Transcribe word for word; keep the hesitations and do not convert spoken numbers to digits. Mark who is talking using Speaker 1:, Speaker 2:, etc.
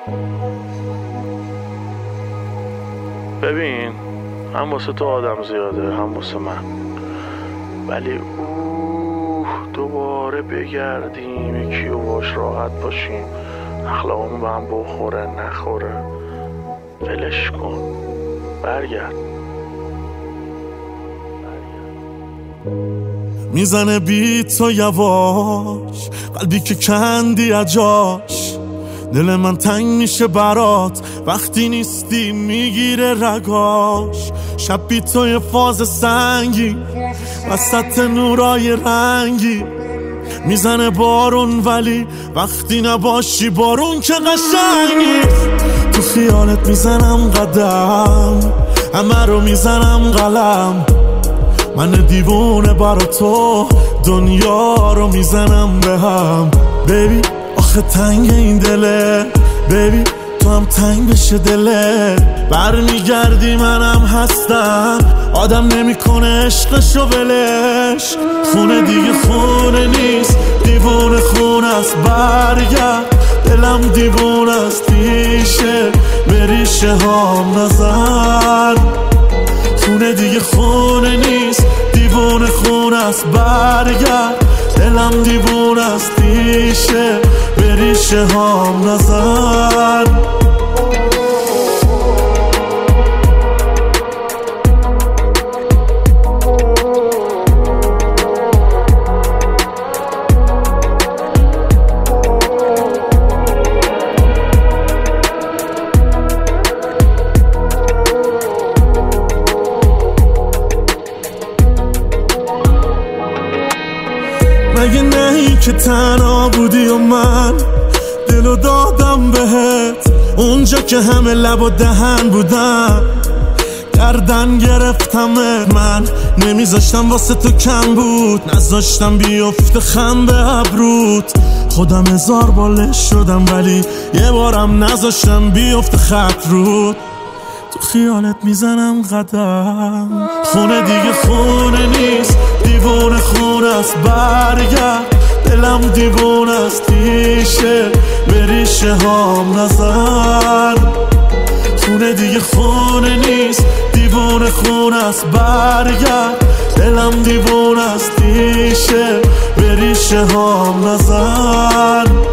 Speaker 1: ببین، هم واسه تو آدم زیاده هم واسه من، ولی اوه دوباره بگردیم یکی و باش راحت باشیم، اخلاقمون به هم بخوره نخوره، ولش کن، برگرد.
Speaker 2: میزنه بیت تو یواش، قلبی که کندی اجاش، دل من تنگ میشه برات وقتی نیستی میگیره رگاش. شب بی تو یه فاز سنگی وسط نورای رنگی، میزنه بارون ولی وقتی نباشی بارون که قشنگی. تو خیالت میزنم قدم، همه رو میزنم قلم، من دیوونه برا تو دنیا رو میزنم به هم. بیبی آخه تنگ این دله، بیبی تو هم تنگ بشه دله. برمیگردی منم هستم، آدم نمیکنه عشقشو ولش. خونه دیگه خونه نیست، دیوونه خونه است، برگرد. دلم دیوونه است پیشه، به ریشه هام نزن. خونه دیگه خونه نیست، دیوونه خونه است، برگرد. دلم دیوونه است پیشه، به ریشه هام نزن. مگه نهی که تنها بودی و من دلو دادم بهت، اونجا که همه لب و دهن بودم گردن گرفتمت. من نمیذاشتم واسه تو کم بود، نذاشتم بیفته خم به ابروت. خودم هزار بالش شدم ولی یه بارم نذاشتم بیفته خط رود. تو خیالت میزنم قدم، خونه دیگه خونه نیست، دیوونه خونه است، برگرد. دلم دیوونه است پیشه، به ریشه هام نزن. خونه دیگه خونه نیست، دیوونه خونه است، برگرد. دلم دیوونه است پیشه، به ریشه هام نزن.